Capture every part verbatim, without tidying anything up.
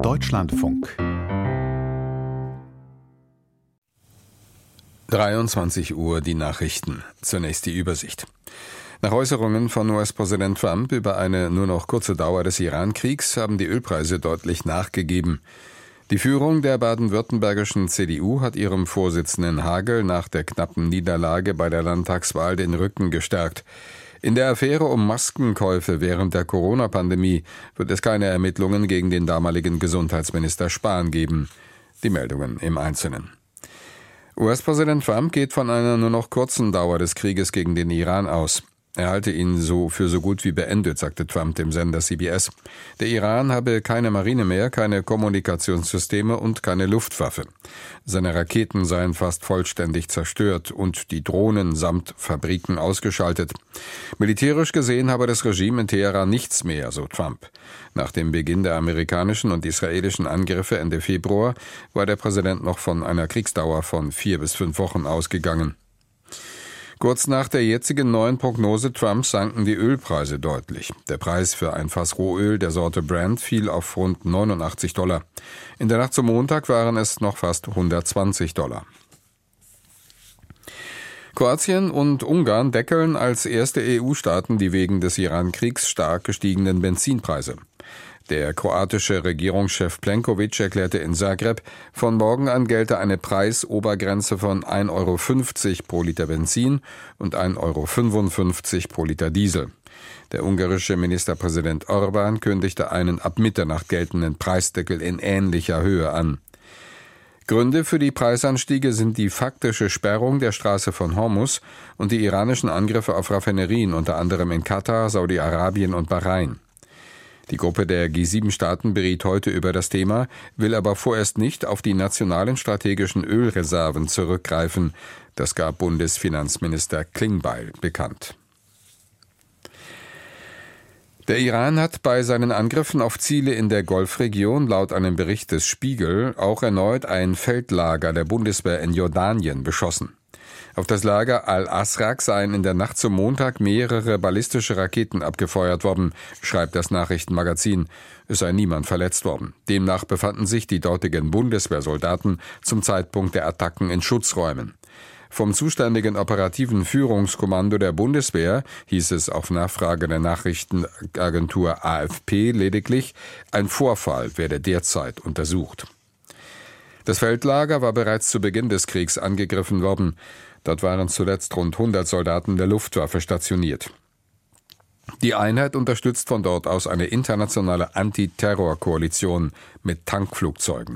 Deutschlandfunk. dreiundzwanzig Uhr die Nachrichten. Zunächst die Übersicht. Nach Äußerungen von U S-Präsident Trump über eine nur noch kurze Dauer des Iran-Kriegs haben die Ölpreise deutlich nachgegeben. Die Führung der baden-württembergischen C D U hat ihrem Vorsitzenden Hagel nach der knappen Niederlage bei der Landtagswahl den Rücken gestärkt. In der Affäre um Maskenkäufe während der Corona-Pandemie wird es keine Ermittlungen gegen den damaligen Gesundheitsminister Spahn geben. Die Meldungen im Einzelnen. U S-Präsident Trump geht von einer nur noch kurzen Dauer des Krieges gegen den Iran aus. Er halte ihn so für so gut wie beendet, sagte Trump dem Sender C B S. Der Iran habe keine Marine mehr, keine Kommunikationssysteme und keine Luftwaffe. Seine Raketen seien fast vollständig zerstört und die Drohnen samt Fabriken ausgeschaltet. Militärisch gesehen habe das Regime in Teheran nichts mehr, so Trump. Nach dem Beginn der amerikanischen und israelischen Angriffe Ende Februar war der Präsident noch von einer Kriegsdauer von vier bis fünf Wochen ausgegangen. Kurz nach der jetzigen neuen Prognose Trumps sanken die Ölpreise deutlich. Der Preis für ein Fass Rohöl der Sorte Brent fiel auf rund neunundachtzig Dollar. In der Nacht zum Montag waren es noch fast hundertzwanzig Dollar. Kroatien und Ungarn deckeln als erste E U-Staaten die wegen des Iran-Kriegs stark gestiegenen Benzinpreise. Der kroatische Regierungschef Plenković erklärte in Zagreb, von morgen an gelte eine Preisobergrenze von ein Euro fünfzig pro Liter Benzin und ein Euro fünfundfünfzig pro Liter Diesel. Der ungarische Ministerpräsident Orbán kündigte einen ab Mitternacht geltenden Preisdeckel in ähnlicher Höhe an. Gründe für die Preisanstiege sind die faktische Sperrung der Straße von Hormuz und die iranischen Angriffe auf Raffinerien, unter anderem in Katar, Saudi-Arabien und Bahrain. Die Gruppe der G sieben Staaten beriet heute über das Thema, will aber vorerst nicht auf die nationalen strategischen Ölreserven zurückgreifen. Das gab Bundesfinanzminister Klingbeil bekannt. Der Iran hat bei seinen Angriffen auf Ziele in der Golfregion laut einem Bericht des Spiegel auch erneut ein Feldlager der Bundeswehr in Jordanien beschossen. Auf das Lager Al-Asraq seien in der Nacht zum Montag mehrere ballistische Raketen abgefeuert worden, schreibt das Nachrichtenmagazin. Es sei niemand verletzt worden. Demnach befanden sich die dortigen Bundeswehrsoldaten zum Zeitpunkt der Attacken in Schutzräumen. Vom zuständigen operativen Führungskommando der Bundeswehr hieß es auf Nachfrage der Nachrichtenagentur A F P lediglich, ein Vorfall werde derzeit untersucht. Das Feldlager war bereits zu Beginn des Kriegs angegriffen worden. Dort waren zuletzt rund hundert Soldaten der Luftwaffe stationiert. Die Einheit unterstützt von dort aus eine internationale Antiterrorkoalition mit Tankflugzeugen.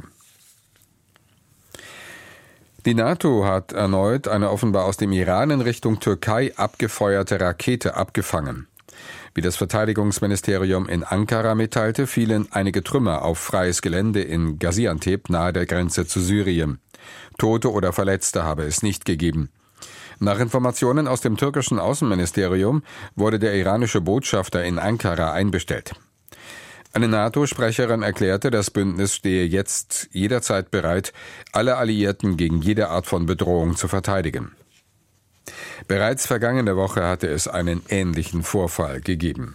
Die NATO hat erneut eine offenbar aus dem Iran in Richtung Türkei abgefeuerte Rakete abgefangen. Wie das Verteidigungsministerium in Ankara mitteilte, fielen einige Trümmer auf freies Gelände in Gaziantep nahe der Grenze zu Syrien. Tote oder Verletzte habe es nicht gegeben. Nach Informationen aus dem türkischen Außenministerium wurde der iranische Botschafter in Ankara einbestellt. Eine NATO-Sprecherin erklärte, das Bündnis stehe jetzt jederzeit bereit, alle Alliierten gegen jede Art von Bedrohung zu verteidigen. Bereits vergangene Woche hatte es einen ähnlichen Vorfall gegeben.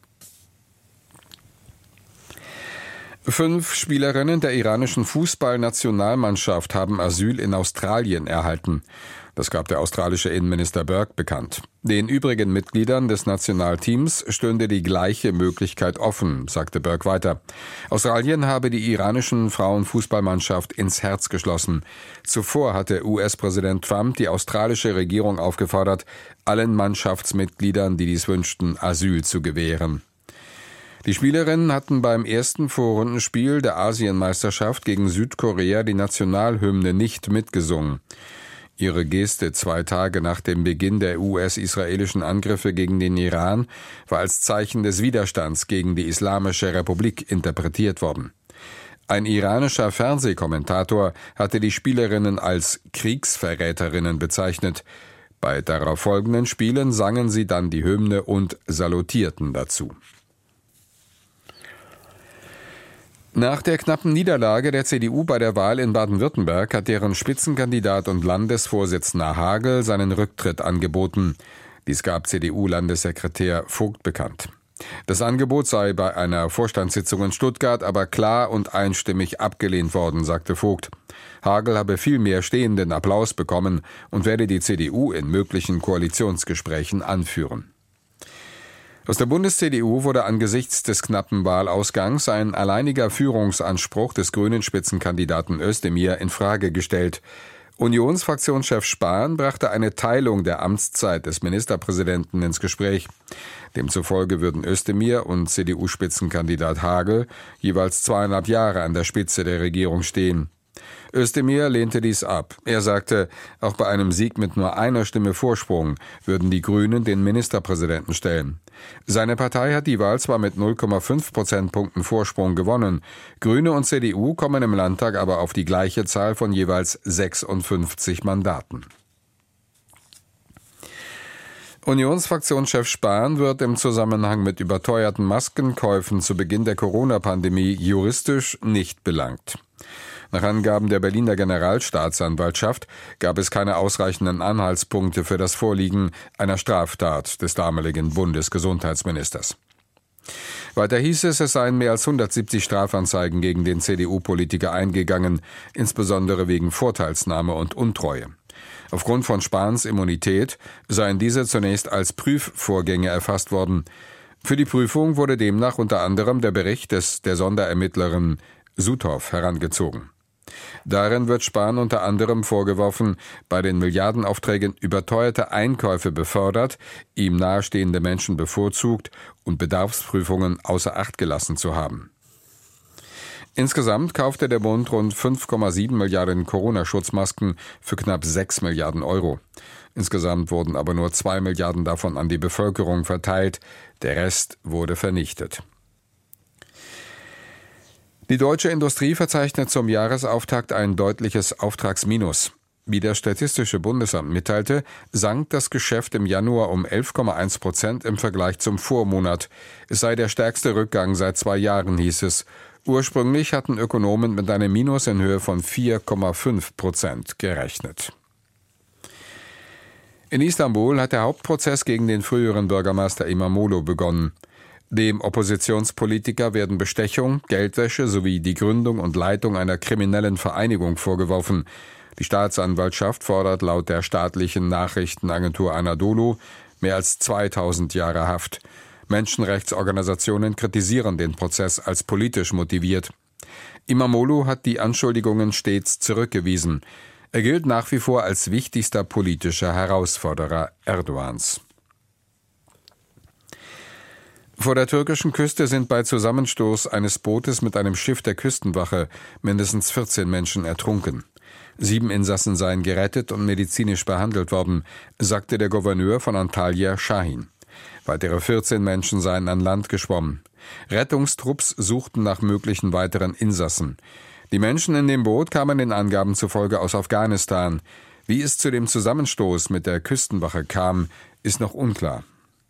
Fünf Spielerinnen der iranischen Fußballnationalmannschaft haben Asyl in Australien erhalten. Das gab der australische Innenminister Burke bekannt. Den übrigen Mitgliedern des Nationalteams stünde die gleiche Möglichkeit offen, sagte Burke weiter. Australien habe die iranischen Frauenfußballmannschaft ins Herz geschlossen. Zuvor hatte U S-Präsident Trump die australische Regierung aufgefordert, allen Mannschaftsmitgliedern, die dies wünschten, Asyl zu gewähren. Die Spielerinnen hatten beim ersten Vorrundenspiel der Asienmeisterschaft gegen Südkorea die Nationalhymne nicht mitgesungen. Ihre Geste zwei Tage nach dem Beginn der U S-israelischen Angriffe gegen den Iran war als Zeichen des Widerstands gegen die Islamische Republik interpretiert worden. Ein iranischer Fernsehkommentator hatte die Spielerinnen als Kriegsverräterinnen bezeichnet. Bei darauffolgenden Spielen sangen sie dann die Hymne und salutierten dazu. Nach der knappen Niederlage der C D U bei der Wahl in Baden-Württemberg hat deren Spitzenkandidat und Landesvorsitzender Hagel seinen Rücktritt angeboten. Dies gab C D U-Landessekretär Vogt bekannt. Das Angebot sei bei einer Vorstandssitzung in Stuttgart aber klar und einstimmig abgelehnt worden, sagte Vogt. Hagel habe vielmehr stehenden Applaus bekommen und werde die C D U in möglichen Koalitionsgesprächen anführen. Aus der Bundes-C D U wurde angesichts des knappen Wahlausgangs ein alleiniger Führungsanspruch des grünen Spitzenkandidaten Özdemir in Frage gestellt. Unionsfraktionschef Spahn brachte eine Teilung der Amtszeit des Ministerpräsidenten ins Gespräch. Demzufolge würden Özdemir und C D U-Spitzenkandidat Hagel jeweils zweieinhalb Jahre an der Spitze der Regierung stehen. Özdemir lehnte dies ab. Er sagte, auch bei einem Sieg mit nur einer Stimme Vorsprung würden die Grünen den Ministerpräsidenten stellen. Seine Partei hat die Wahl zwar mit null Komma fünf Prozentpunkten Vorsprung gewonnen, Grüne und C D U kommen im Landtag aber auf die gleiche Zahl von jeweils sechsundfünfzig Mandaten. Unionsfraktionschef Spahn wird im Zusammenhang mit überteuerten Maskenkäufen zu Beginn der Corona-Pandemie juristisch nicht belangt. Nach Angaben der Berliner Generalstaatsanwaltschaft gab es keine ausreichenden Anhaltspunkte für das Vorliegen einer Straftat des damaligen Bundesgesundheitsministers. Weiter hieß es, es seien mehr als hundertsiebzig Strafanzeigen gegen den C D U-Politiker eingegangen, insbesondere wegen Vorteilsnahme und Untreue. Aufgrund von Spahns Immunität seien diese zunächst als Prüfvorgänge erfasst worden. Für die Prüfung wurde demnach unter anderem der Bericht des der Sonderermittlerin Suthoff herangezogen. Darin wird Spahn unter anderem vorgeworfen, bei den Milliardenaufträgen überteuerte Einkäufe befördert, ihm nahestehende Menschen bevorzugt und Bedarfsprüfungen außer Acht gelassen zu haben. Insgesamt kaufte der Bund rund fünf Komma sieben Milliarden Corona-Schutzmasken für knapp sechs Milliarden Euro. Insgesamt wurden aber nur zwei Milliarden davon an die Bevölkerung verteilt, der Rest wurde vernichtet. Die deutsche Industrie verzeichnet zum Jahresauftakt ein deutliches Auftragsminus. Wie das Statistische Bundesamt mitteilte, sank das Geschäft im Januar um elf Komma eins Prozent im Vergleich zum Vormonat. Es sei der stärkste Rückgang seit zwei Jahren, hieß es. Ursprünglich hatten Ökonomen mit einem Minus in Höhe von vier Komma fünf Prozent gerechnet. In Istanbul hat der Hauptprozess gegen den früheren Bürgermeister İmamoğlu begonnen. Dem Oppositionspolitiker werden Bestechung, Geldwäsche sowie die Gründung und Leitung einer kriminellen Vereinigung vorgeworfen. Die Staatsanwaltschaft fordert laut der staatlichen Nachrichtenagentur Anadolu mehr als zweitausend Jahre Haft. Menschenrechtsorganisationen kritisieren den Prozess als politisch motiviert. İmamoğlu hat die Anschuldigungen stets zurückgewiesen. Er gilt nach wie vor als wichtigster politischer Herausforderer Erdogans. Vor der türkischen Küste sind bei Zusammenstoß eines Bootes mit einem Schiff der Küstenwache mindestens vierzehn Menschen ertrunken. Sieben Insassen seien gerettet und medizinisch behandelt worden, sagte der Gouverneur von Antalya Şahin. Weitere vierzehn Menschen seien an Land geschwommen. Rettungstrupps suchten nach möglichen weiteren Insassen. Die Menschen in dem Boot kamen den Angaben zufolge aus Afghanistan. Wie es zu dem Zusammenstoß mit der Küstenwache kam, ist noch unklar.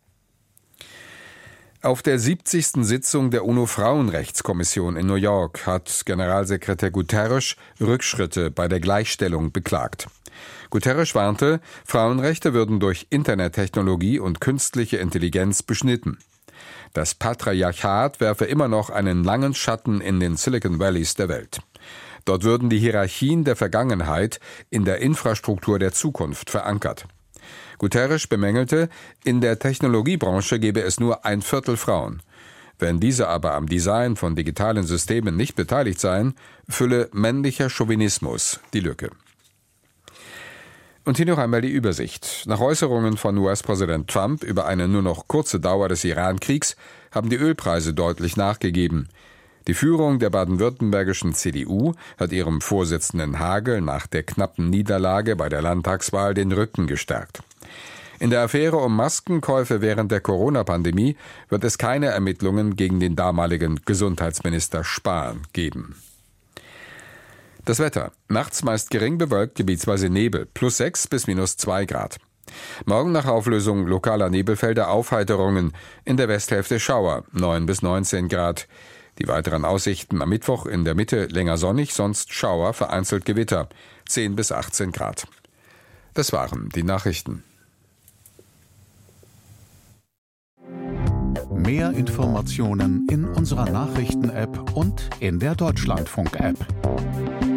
Auf der siebzigsten Sitzung der UNO-Frauenrechtskommission in New York hat Generalsekretär Guterres Rückschritte bei der Gleichstellung beklagt. Guterres warnte, Frauenrechte würden durch Internettechnologie und künstliche Intelligenz beschnitten. Das Patriarchat werfe immer noch einen langen Schatten in den Silicon Valleys der Welt. Dort würden die Hierarchien der Vergangenheit in der Infrastruktur der Zukunft verankert. Guterres bemängelte, in der Technologiebranche gebe es nur ein Viertel Frauen. Wenn diese aber am Design von digitalen Systemen nicht beteiligt seien, fülle männlicher Chauvinismus die Lücke. Und hier noch einmal die Übersicht. Nach Äußerungen von U S-Präsident Trump über eine nur noch kurze Dauer des Iran-Kriegs haben die Ölpreise deutlich nachgegeben. Die Führung der baden-württembergischen C D U hat ihrem Vorsitzenden Hagel nach der knappen Niederlage bei der Landtagswahl den Rücken gestärkt. In der Affäre um Maskenkäufe während der Corona-Pandemie wird es keine Ermittlungen gegen den damaligen Gesundheitsminister Spahn geben. Das Wetter. Nachts meist gering bewölkt, gebietsweise Nebel, plus sechs bis minus zwei Grad. Morgen nach Auflösung lokaler Nebelfelder Aufheiterungen, in der Westhälfte Schauer, neun bis neunzehn Grad. Die weiteren Aussichten am Mittwoch in der Mitte länger sonnig, sonst Schauer, vereinzelt Gewitter, zehn bis achtzehn Grad. Das waren die Nachrichten. Mehr Informationen in unserer Nachrichten-App und in der Deutschlandfunk-App.